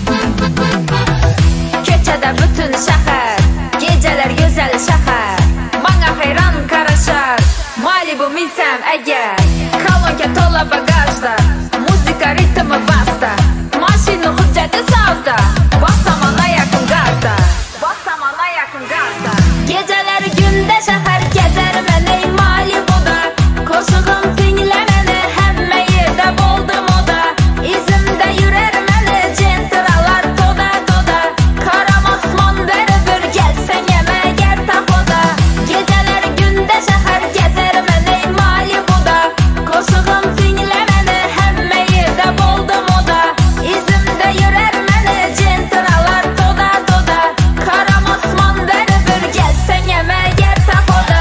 Köçədə bütün şəhər, gecələr gözəl şəhər, bana heyran qaraşar. Malibu minsəm əgər, kolonka tola bagajda, muzika ritmi basta, maşını hüccəti savda, basamana yaxın qazda, basamana yaxın qazda. Gecələri gündə şəhər gəzər mənə Malibuda, koşuğum dinlə məni, həmmə yerdə boldum oda, izimdə yürər məni centralar toda toda, karam osman bərəbür gəlsən yeməgər taxoda. Gecələri gündə şəhər gəzər mənə Malibuda, koşuğum dinlə məni, həmmə yerdə boldum oda, izimdə yürər məni centralar toda toda, karam osman bərəbür gəlsən yeməgər taxoda.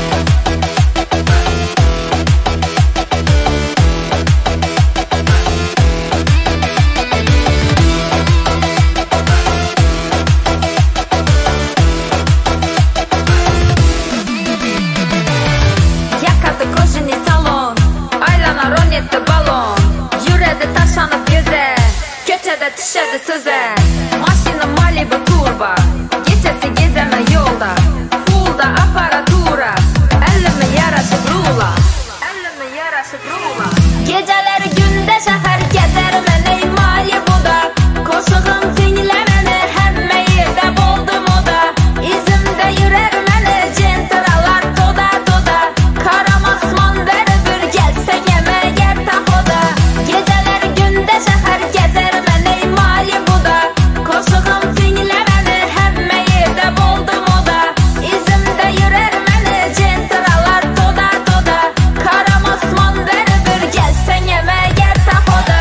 Yakadı koşini salon, aylana ronetdi balon, yürədi taşanıb gözə, köçədə düşədi sözə. Maşını Malibu turba, gecəsi gezəmə yolda, fullda aparatura, əlimi yaraşıb rula, əlimi yaraşıb rula. Gecələri gündə şəhər gəzər mənə Malibuda, koşuğum dinlə məni, həmmə yerdə boldum oda, izimdə yürər məni centralar toda toda, karam osman bərəbür gəlsən yeməgər taxoda. Gecələri gündə şəhər gəzər mənə Malibuda, koşuğum dinlə məni, həmmə yerdə boldum oda, izimdə yürər məni centralar toda toda, karam osman bərəbür gəlsən yeməgər taxoda.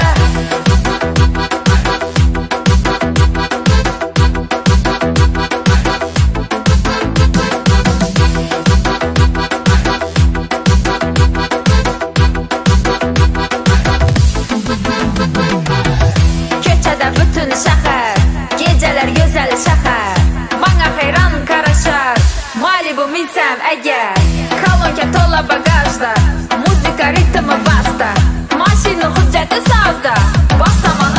Köçədə bütün şəhər, gecələr gözəl şəhər, bana heyran qaraşar. Malibu minsəm əgər, kolonka tola bagajda, muzika ritmi basta, maşını hüccəti savda, basamana